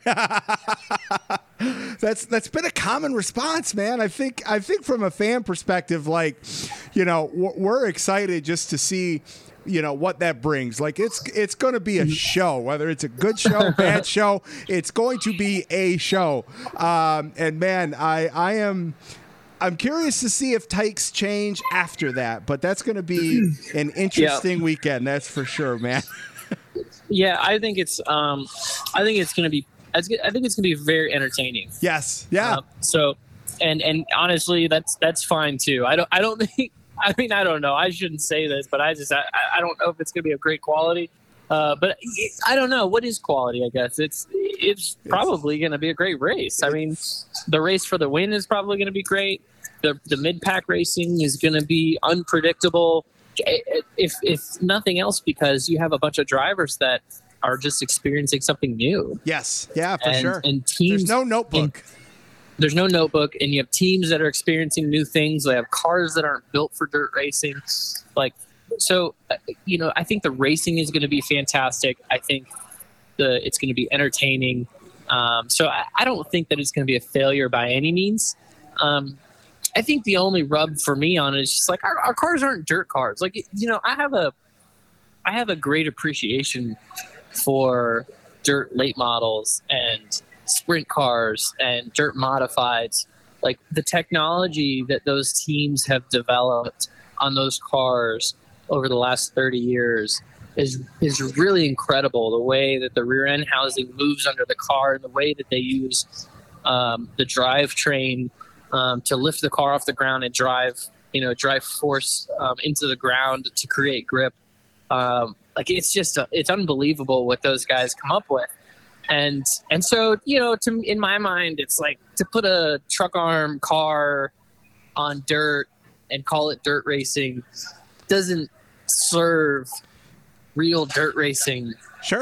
That's been a common response, man. I think from a fan perspective, we're excited just to see, what that brings. Like it's going to be a show, whether it's a good show, bad show, it's going to be a show. And man, I'm curious to see if Tykes change after that, but that's going to be an interesting weekend. That's for sure, man. Yeah, I think it's going to be very entertaining. Yes. Yeah. So, and honestly, that's fine too. I don't think. I don't know. I shouldn't say this, but I don't know if it's going to be of great quality. But I don't know what is quality. I guess it's probably going to be a great race. The race for the win is probably going to be great. The mid-pack racing is going to be unpredictable. If nothing else, because you have a bunch of drivers that are just experiencing something new. Yes. Yeah, for sure. And teams, there's no notebook. There's no notebook, and you have teams that are experiencing new things. They have cars that aren't built for dirt racing. I think the racing is going to be fantastic. I think it's going to be entertaining. So I don't think that it's going to be a failure by any means. I think the only rub for me on it is just like our cars aren't dirt cars. Like, you know, I have a great appreciation for dirt late models and sprint cars and dirt modifieds. Like the technology that those teams have developed on those cars over the last 30 years is really incredible. The way that the rear end housing moves under the car and the way that they use the drivetrain to lift the car off the ground and drive force into the ground to create grip. Like it's unbelievable what those guys come up with. And so, you know, in my mind, it's like to put a truck arm car on dirt and call it dirt racing doesn't serve real dirt racing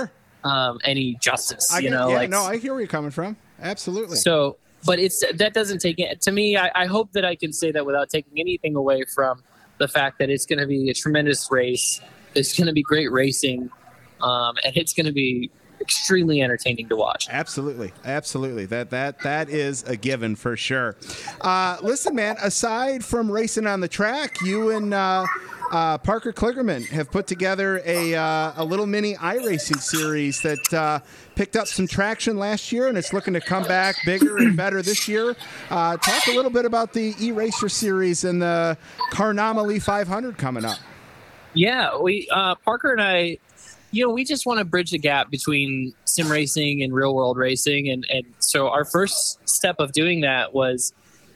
any justice. I hear where you're coming from. Absolutely. So, but that doesn't take it to me. I hope that I can say that without taking anything away from the fact that it's going to be a tremendous race. It's going to be great racing, and it's going to be extremely entertaining to watch. Absolutely. That is a given for sure. Listen, man, aside from racing on the track, you and Parker Kligerman have put together a little mini iRacing series that picked up some traction last year, and it's looking to come back bigger and better this year. Talk a little bit about the E-Racer series and the Carnomaly 500 coming up. Yeah, we Parker and I, you know, we just want to bridge the gap between sim racing and real world racing, and so our first step of doing that was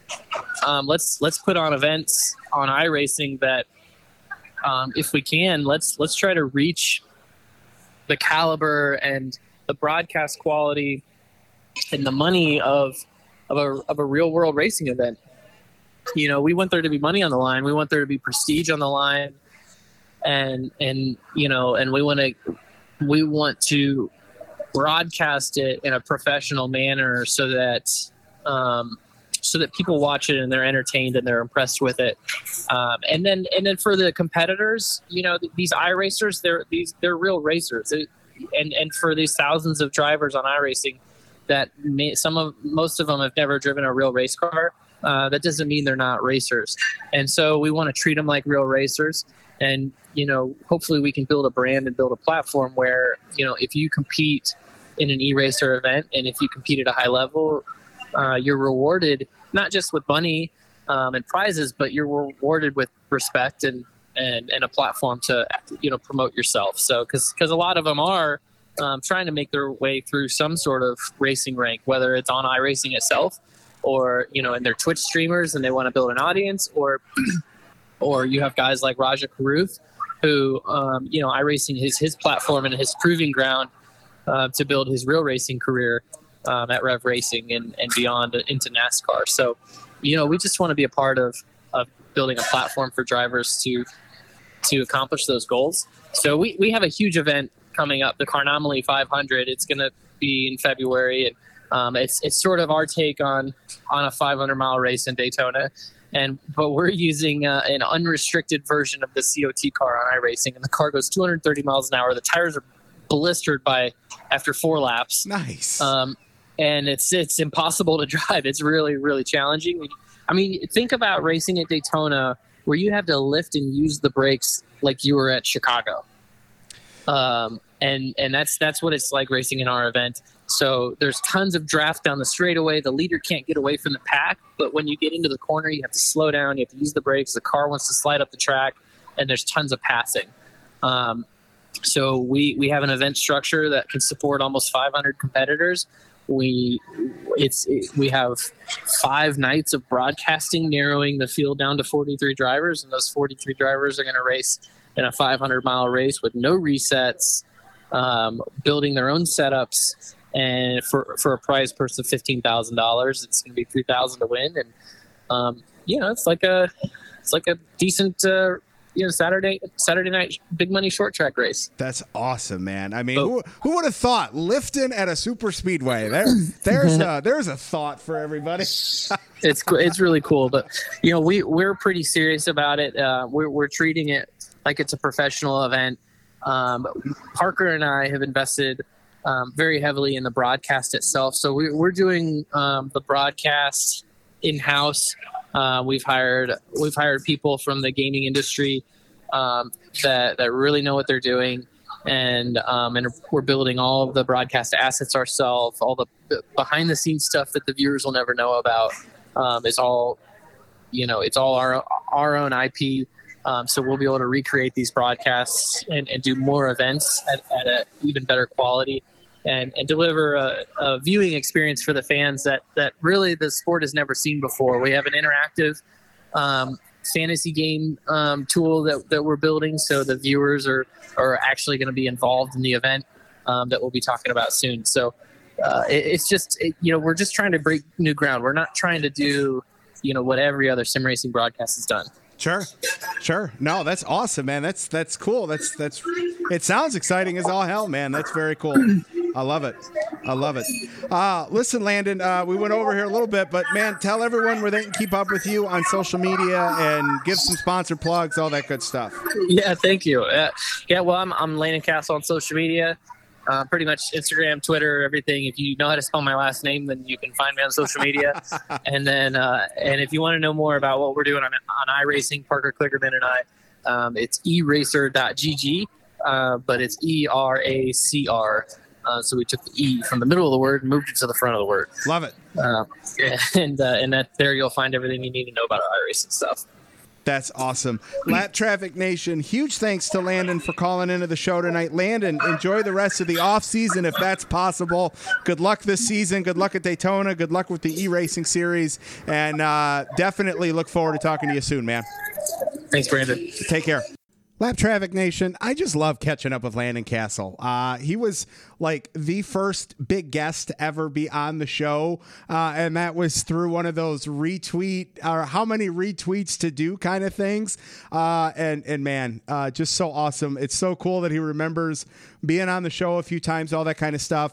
let's put on events on iRacing that if we can, let's try to reach the caliber and the broadcast quality and the money of a real world racing event. You know, we want there to be money on the line. We want there to be prestige on the line. And you know, and we want to broadcast it in a professional manner so that people watch it and they're entertained and they're impressed with it. And then for the competitors, you know, these iRacers, they're real racers. And for these thousands of drivers on iRacing that most of them have never driven a real race car, that doesn't mean they're not racers. And so we want to treat them like real racers. And, you know, hopefully we can build a brand and build a platform where, you know, if you compete in an e-racer event and if you compete at a high level, you're rewarded not just with money and prizes, but you're rewarded with respect and a platform to, you know, promote yourself. So because a lot of them are trying to make their way through some sort of racing rank, whether it's on iRacing itself or, you know, in their Twitch streamers and they want to build an audience, or you have guys like Raja Karuth, who, you know, iRacing is his platform and his proving ground to build his real racing career at Rev Racing and beyond into NASCAR. So, you know, we just want to be a part of building a platform for drivers to accomplish those goals. So we have a huge event coming up, the Carnomaly 500. It's going to be in February, and it's sort of our take on a 500-mile race in Daytona. But we're using an unrestricted version of the COT car on iRacing, and the car goes 230 miles an hour. The tires are blistered after 4 laps. Nice. And it's impossible to drive. It's really, really challenging. I mean, think about racing at Daytona where you have to lift and use the brakes like you were at Chicago. And that's what it's like racing in our event. So there's tons of draft down the straightaway. The leader can't get away from the pack, but when you get into the corner, you have to slow down. You have to use the brakes. The car wants to slide up the track, and there's tons of passing. So we have an event structure that can support almost 500 competitors. We have 5 nights of broadcasting, narrowing the field down to 43 drivers, and those 43 drivers are going to race in a 500-mile race with no resets, building their own setups. And for a prize purse of $15,000, it's going to be $3,000 to win. And you know, it's like a decent Saturday night big money short track race. That's awesome, man. I mean, who would have thought lifting at a super speedway? There's a thought for everybody. It's really cool, but you know, we're pretty serious about it. We're treating it like it's a professional event. Parker and I have invested very heavily in the broadcast itself. So we're doing the broadcast in-house. We've hired people from the gaming industry that really know what they're doing, and we're building all of the broadcast assets ourselves. All the behind-the-scenes stuff that the viewers will never know about is all, it's all our own IP. So we'll be able to recreate these broadcasts and do more events at an even better quality. And deliver a viewing experience for the fans that really the sport has never seen before. We have an interactive fantasy game tool that we're building, so the viewers are actually going to be involved in the event that we'll be talking about soon. So it's just, we're just trying to break new ground. We're not trying to do, what every other sim racing broadcast has done. Sure. No, that's awesome, man. That's cool. That's it sounds exciting as all hell, man. That's very cool. I love it. Listen, Landon, we went over here a little bit, but man, tell everyone where they can keep up with you on social media and give some sponsor plugs, all that good stuff. Yeah, thank you. Well, I'm Landon Castle on social media. Pretty much Instagram, Twitter, everything. If you know how to spell my last name, then you can find me on social media. And then, and if you want to know more about what we're doing on iRacing, Parker Klickerman and I, it's eracer.gg, but it's ERACR. So we took the E from the middle of the word and moved it to the front of the word. Love it. And that there you'll find everything you need to know about iRacing stuff. That's awesome. Lap Traffic Nation, huge thanks to Landon for calling into the show tonight. Landon, enjoy the rest of the off season if that's possible. Good luck this season. Good luck at Daytona. Good luck with the E-Racing Series. And definitely look forward to talking to you soon, man. Thanks, Brandon. Take care. Lap Traffic Nation, I just love catching up with Landon Castle. He was like the first big guest to ever be on the show, and that was through one of those retweet or how many retweets to do kind of things. And man, just so awesome. It's so cool that he remembers being on the show a few times, all that kind of stuff.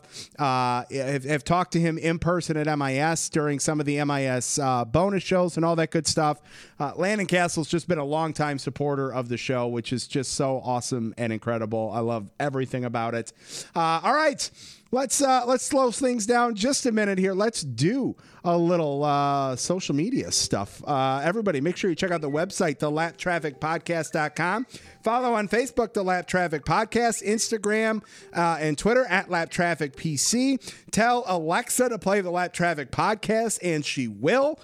I've talked to him in person at MIS during some of the MIS bonus shows and all that good stuff. Landon Castle's just been a longtime supporter of the show, which is just so awesome and incredible. I love everything about it. All right, let's slow things down just a minute here. Let's do a little social media stuff. Everybody, make sure you check out the website, thelaptrafficpodcast.com. Follow on Facebook, The Lap Traffic Podcast, Instagram and Twitter at Lap Traffic PC. Tell Alexa to play the Lap Traffic Podcast, and she will.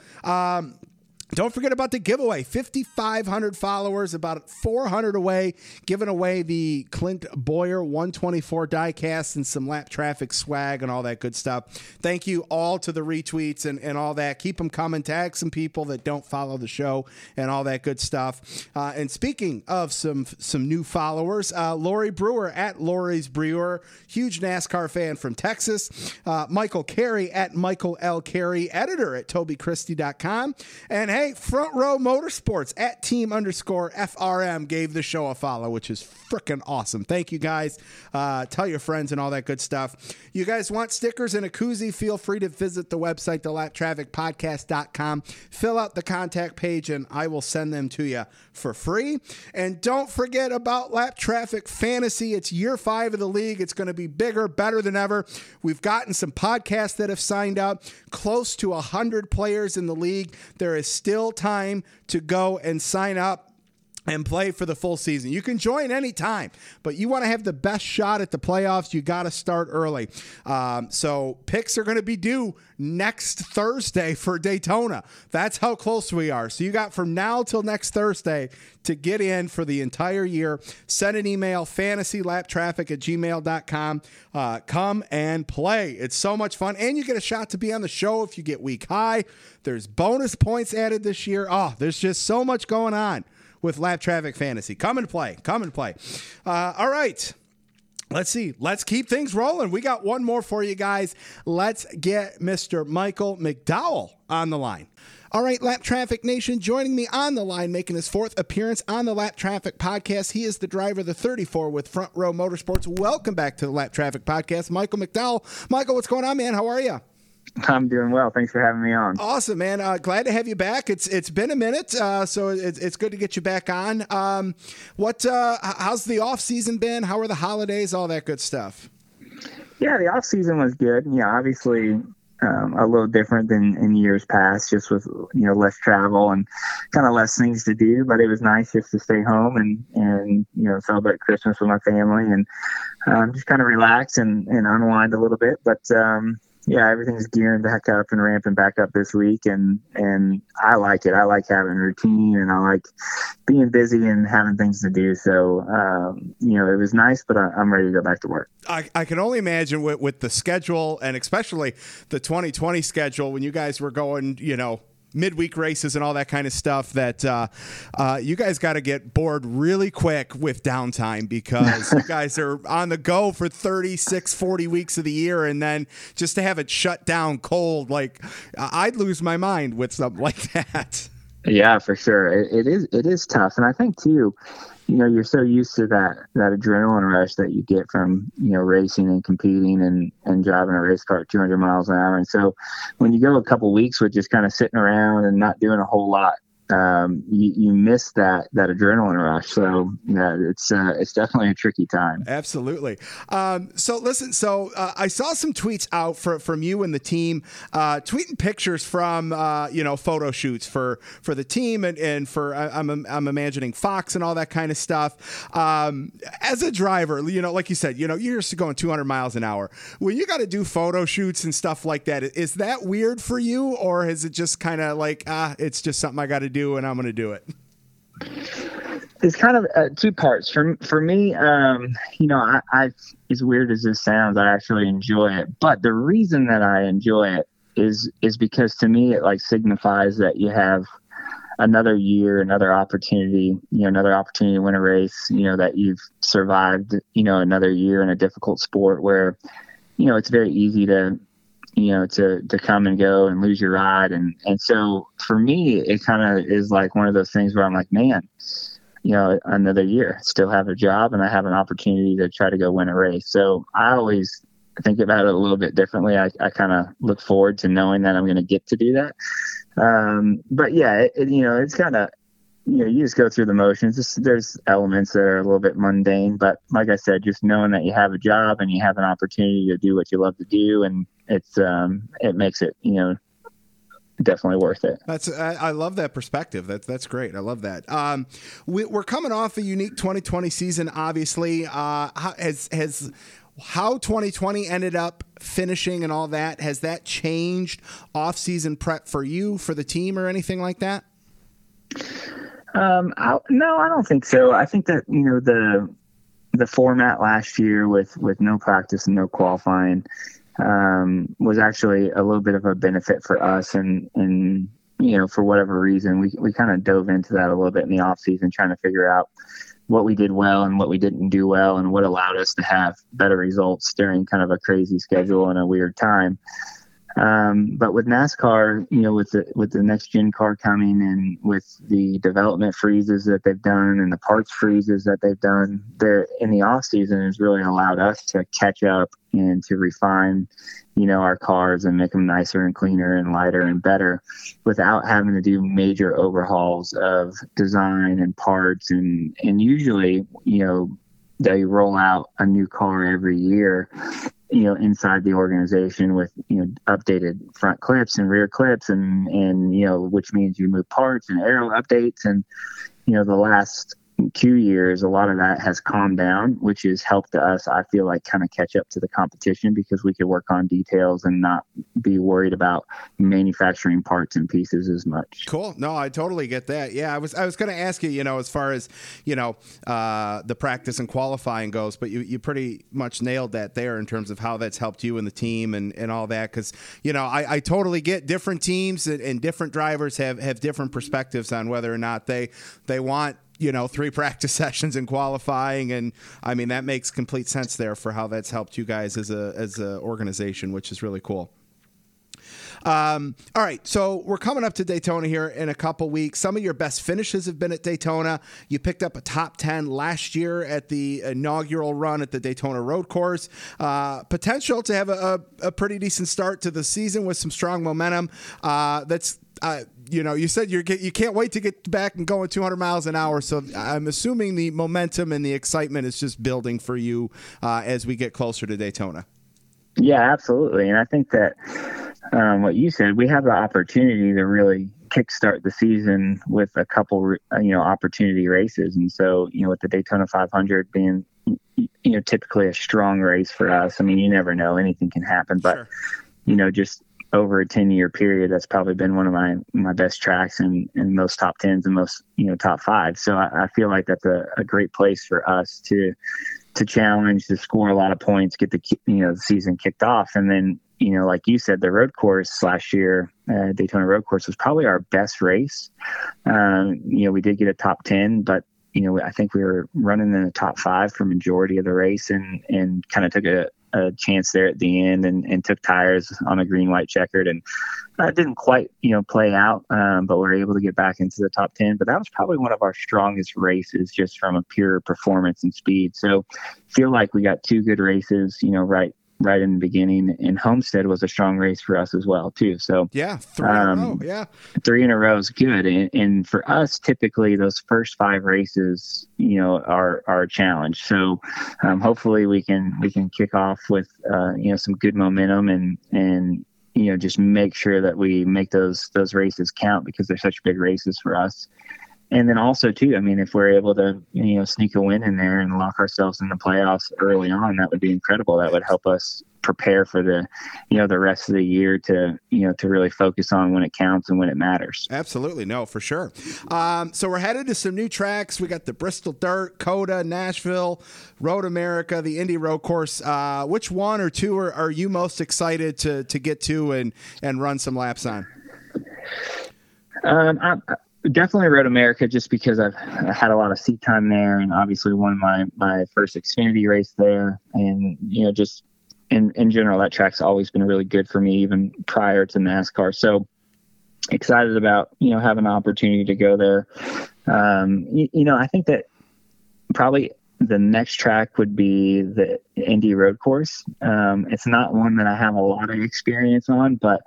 Don't forget about the giveaway. 5,500 followers, about 400 away, giving away the Clint Boyer 124 diecast and some Lap Traffic swag and all that good stuff. Thank you all to the retweets and all that. Keep them coming. Tag some people that don't follow the show and all that good stuff. And speaking of some new followers, Lori Brewer at Lori's Brewer, huge NASCAR fan from Texas. Michael Carey at Michael L. Carey, editor at TobyChristie.com. And hey, Front Row Motorsports at team_FRM gave the show a follow, which is freaking awesome. Thank you, guys. Tell your friends and all that good stuff. You guys want stickers and a koozie? Feel free to visit the website, thelaptrafficpodcast.com. Fill out the contact page, and I will send them to you for free. And don't forget about Lap Traffic Fantasy. It's year 5 of the league. It's going to be bigger, better than ever. We've gotten some podcasts that have signed up, close to 100 players in the league. There is still time to go and sign up and play for the full season. You can join anytime, but you want to have the best shot at the playoffs, you got to start early. So picks are going to be due next Thursday for Daytona. That's how close we are. So you got from now till next Thursday to get in for the entire year. Send an email, fantasylaptraffic@gmail.com. Come and play. It's so much fun. And you get a shot to be on the show if you get week high. There's bonus points added this year. Oh, there's just so much going on with Lap Traffic Fantasy. Come and play. All right. Let's see. Let's keep things rolling. We got one more for you guys. Let's get Mr. Michael McDowell on the line. All right, Lap Traffic Nation, joining me on the line, making his 4th appearance on the Lap Traffic Podcast. He is the driver of the 34 with Front Row Motorsports. Welcome back to the Lap Traffic Podcast, Michael McDowell. Michael, what's going on, man? How are you? I'm doing well. Thanks for having me on. Awesome, man. Glad to have you back. It's been a minute, so it's good to get you back on. How's the off season been? How are the holidays? All that good stuff. Yeah, the off season was good. Yeah, obviously a little different than in years past, just with less travel and kind of less things to do. But it was nice just to stay home and celebrate Christmas with my family and just kind of relax and unwind a little bit. But yeah, everything's gearing back up and ramping back up this week, and I like it. I like having routine, and I like being busy and having things to do. So, it was nice, but I'm ready to go back to work. I can only imagine with the schedule, and especially the 2020 schedule, when you guys were going, midweek races and all that kind of stuff, that you guys got to get bored really quick with downtime, because you guys are on the go for 36, 40 weeks of the year, and then just to have it shut down cold, like I'd lose my mind with something like that. Yeah, for sure. It is tough. And I think too, you're so used to that adrenaline rush that you get from, racing and competing and driving a race car at 200 miles an hour. And so when you go a couple weeks with just kind of sitting around and not doing a whole lot, you miss that adrenaline rush. So yeah, it's definitely a tricky time. Absolutely. So listen, I saw some tweets out from you and the team, tweeting pictures from, photo shoots for the team and for, I'm imagining Fox and all that kind of stuff. As a driver, like you said, you're used to going 200 miles an hour. When you got to do photo shoots and stuff like that, is that weird for you, or is it just kind of like, it's just something I got to do and I'm going to do it? It's kind of two parts. For me, I as weird as this sounds, I actually enjoy it. But the reason that I enjoy it is because to me it like signifies that you have another year, another opportunity to win a race, that you've survived, another year in a difficult sport where, it's very easy to come and go and lose your ride. And so for me, it kind of is like one of those things where I'm like, man, another year, still have a job and I have an opportunity to try to go win a race. So I always think about it a little bit differently. I kind of look forward to knowing that I'm going to get to do that. But yeah, it's kind of, you just go through the motions. There's elements that are a little bit mundane, but like I said, just knowing that you have a job and you have an opportunity to do what you love to do, and it makes it, definitely worth it. I love that perspective. That's great. I love that. We're coming off a unique 2020 season, obviously. How 2020 ended up finishing and all that, has that changed off-season prep for you, for the team, or anything like that? No, I don't think so. I think that, the format last year with no practice and no qualifying was actually a little bit of a benefit for us. And for whatever reason, we kind of dove into that a little bit in the off season, trying to figure out what we did well and what we didn't do well and what allowed us to have better results during kind of a crazy schedule and a weird time. But with NASCAR, with the next gen car coming and with the development freezes that they've done and the parts freezes that they've done there in the off season has really allowed us to catch up and to refine, our cars and make them nicer and cleaner and lighter and better without having to do major overhauls of design and parts. And usually, they roll out a new car every year, inside the organization with, updated front clips and rear clips and which means you move parts and aero updates. And, the last 2 years, a lot of that has calmed down, which has helped us, I feel like, kind of catch up to the competition because we could work on details and not be worried about manufacturing parts and pieces as much. Cool. No, I totally get that. Yeah, I was going to ask you, as far as, the practice and qualifying goes, but you pretty much nailed that there in terms of how that's helped you and the team and all that. Because, I totally get different teams and different drivers have different perspectives on whether or not they want 3 practice sessions in qualifying. And I mean, that makes complete sense there for how that's helped you guys as a organization, which is really cool. All right. So we're coming up to Daytona here in a couple weeks. Some of your best finishes have been at Daytona. You picked up a top 10 last year at the inaugural run at the Daytona Road Course. Potential to have a pretty decent start to the season with some strong momentum. You said you can't wait to get back and going 200 miles an hour. So I'm assuming the momentum and the excitement is just building for you as we get closer to Daytona. Yeah, absolutely. And I think that what you said, we have the opportunity to really kickstart the season with a couple, opportunity races. And so, with the Daytona 500 being, typically a strong race for us, I mean, you never know, anything can happen, but, Sure. Just over a 10-year period, that's probably been one of my best tracks and most top 10s and most, top 5. So I feel like that's a great place for us to challenge, to score a lot of points, get the season kicked off. And then, like you said, the road course last year, Daytona road course, was probably our best race. We did get a top 10, but I think we were running in the top 5 for majority of the race, and kind of took a chance there at the end and took tires on a green white checkered, and that didn't quite play out, but we were able to get back into the top 10. But that was probably one of our strongest races, just from a pure performance and speed. So feel like we got 2 good races right in the beginning, and Homestead was a strong race for us as well too. So Yeah, 3 in a row. Yeah. 3 in a row is good. And for us, typically those first 5 races, are a challenge. So hopefully we can kick off with, some good momentum and just make sure that we make those races count, because they're such big races for us. And then also too, I mean, if we're able to, sneak a win in there and lock ourselves in the playoffs early on, that would be incredible. That would help us prepare for the rest of the year to really focus on when it counts and when it matters. Absolutely. No, for sure. So we're headed to some new tracks. We got the Bristol Dirt, COTA, Nashville, Road America, the Indy Road Course. Which one or two are you most excited to get to and run some laps on? Definitely Road America, just because I've had a lot of seat time there, and obviously won my first Xfinity race there. And, just in general, that track's always been really good for me, even prior to NASCAR. So excited about, having an opportunity to go there. I think that probably the next track would be the Indy Road Course. It's not one that I have a lot of experience on, but,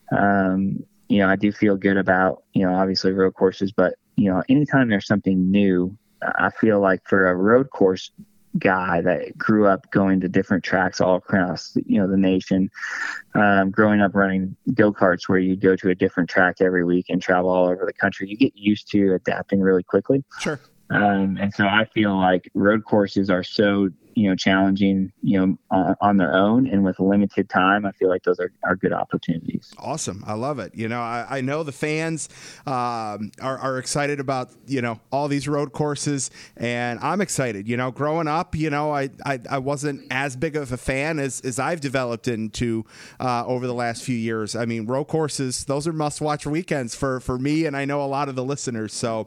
I do feel good about, obviously road courses, but, anytime there's something new, I feel like for a road course guy that grew up going to different tracks all across, the nation, growing up running go-karts where you go to a different track every week and travel all over the country, you get used to adapting really quickly. Sure. And so I feel like road courses are so, challenging, on their own, and with limited time, I feel like those are good opportunities. Awesome. I love it. I know the fans are excited about, all these road courses, and I'm excited. Growing up, I wasn't as big of a fan as I've developed into over the last few years. I mean, road courses, those are must-watch weekends for me, and I know a lot of the listeners. So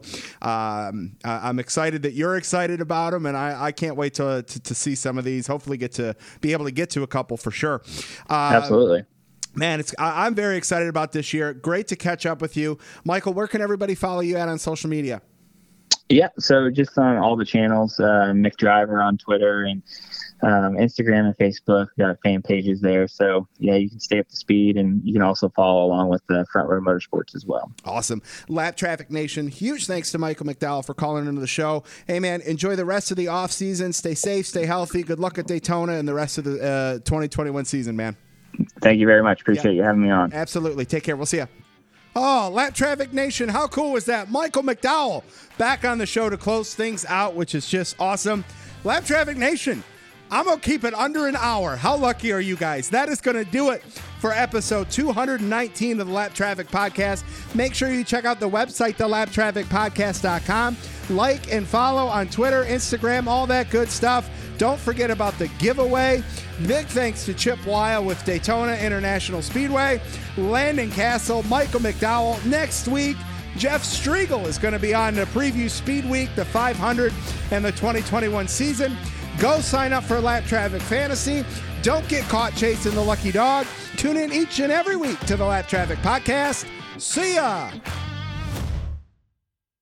I'm excited that you're excited about them, and I can't wait to see some of these. Hopefully be able to get to a couple for sure. Absolutely. Man, I'm very excited about this year. Great to catch up with you. Michael, where can everybody follow you at on social media? Yeah, so just on all the channels, Mick Driver on Twitter and Instagram and Facebook. Got fan pages there. So, yeah, you can stay up to speed, and you can also follow along with the Front Row Motorsports as well. Awesome. Lap Traffic Nation, huge thanks to Michael McDowell for calling into the show. Hey, man, enjoy the rest of the off season. Stay safe, stay healthy. Good luck at Daytona and the rest of the 2021 season, man. Thank you very much. Appreciate you having me on. Absolutely. Take care. We'll see you. Oh, Lap Traffic Nation, how cool was that? Michael McDowell back on the show to close things out, which is just awesome. Lap Traffic Nation, I'm going to keep it under an hour. How lucky are you guys? That is going to do it for episode 219 of the Lap Traffic Podcast. Make sure you check out the website, thelaptrafficpodcast.com. Like and follow on Twitter, Instagram, all that good stuff. Don't forget about the giveaway. Big thanks to Chip Weil with Daytona International Speedway, Landon Castle, Michael McDowell. Next week, Jeff Striegel is going to be on to preview Speed Week, the 500, and the 2021 season. Go sign up for Lap Traffic Fantasy. Don't get caught chasing the lucky dog. Tune in each and every week to the Lap Traffic Podcast. See ya!